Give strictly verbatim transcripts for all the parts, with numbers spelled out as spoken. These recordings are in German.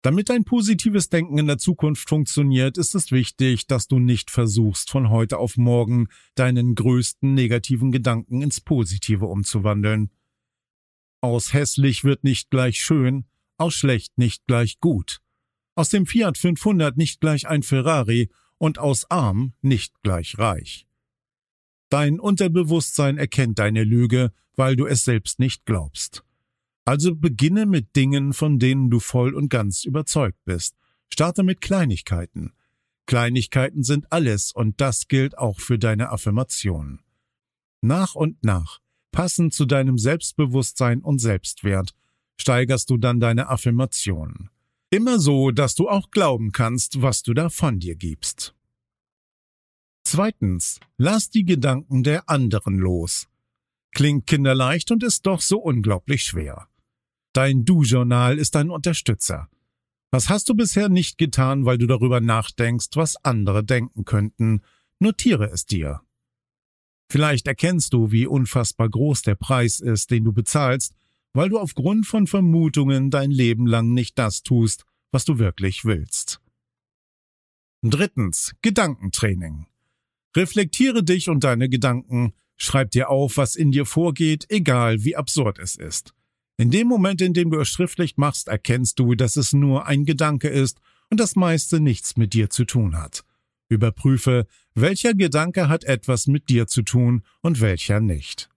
Damit dein positives Denken in der Zukunft funktioniert, ist es wichtig, dass du nicht versuchst, von heute auf morgen deinen größten negativen Gedanken ins Positive umzuwandeln. Aus hässlich wird nicht gleich schön, aus schlecht nicht gleich gut. Aus dem Fiat fünfhundert nicht gleich ein Ferrari und aus arm nicht gleich reich. Dein Unterbewusstsein erkennt deine Lüge, weil du es selbst nicht glaubst. Also beginne mit Dingen, von denen du voll und ganz überzeugt bist. Starte mit Kleinigkeiten. Kleinigkeiten sind alles und das gilt auch für deine Affirmationen. Nach und nach, passend zu deinem Selbstbewusstsein und Selbstwert, steigerst du dann deine Affirmationen. Immer so, dass du auch glauben kannst, was du da von dir gibst. Zweitens, lass die Gedanken der anderen los. Klingt kinderleicht und ist doch so unglaublich schwer. Dein Du-Journal ist dein Unterstützer. Was hast du bisher nicht getan, weil du darüber nachdenkst, was andere denken könnten? Notiere es dir. Vielleicht erkennst du, wie unfassbar groß der Preis ist, den du bezahlst, weil du aufgrund von Vermutungen dein Leben lang nicht das tust, was du wirklich willst. Drittens, Gedankentraining. Reflektiere dich und deine Gedanken, schreib dir auf, was in dir vorgeht, egal wie absurd es ist. In dem Moment, in dem du es schriftlich machst, erkennst du, dass es nur ein Gedanke ist und das meiste nichts mit dir zu tun hat. Überprüfe, welcher Gedanke hat etwas mit dir zu tun und welcher nicht.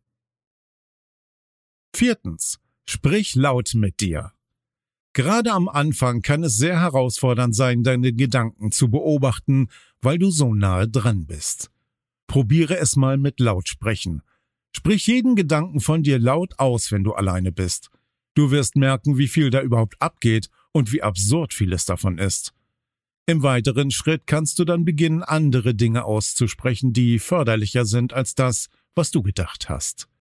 Viertens. Sprich laut mit dir. Gerade am Anfang kann es sehr herausfordernd sein, deine Gedanken zu beobachten, weil du so nahe dran bist. Probiere es mal mit Lautsprechen. Sprich jeden Gedanken von dir laut aus, wenn du alleine bist. Du wirst merken, wie viel da überhaupt abgeht und wie absurd vieles davon ist. Im weiteren Schritt kannst du dann beginnen, andere Dinge auszusprechen, die förderlicher sind als das, was du gedacht hast.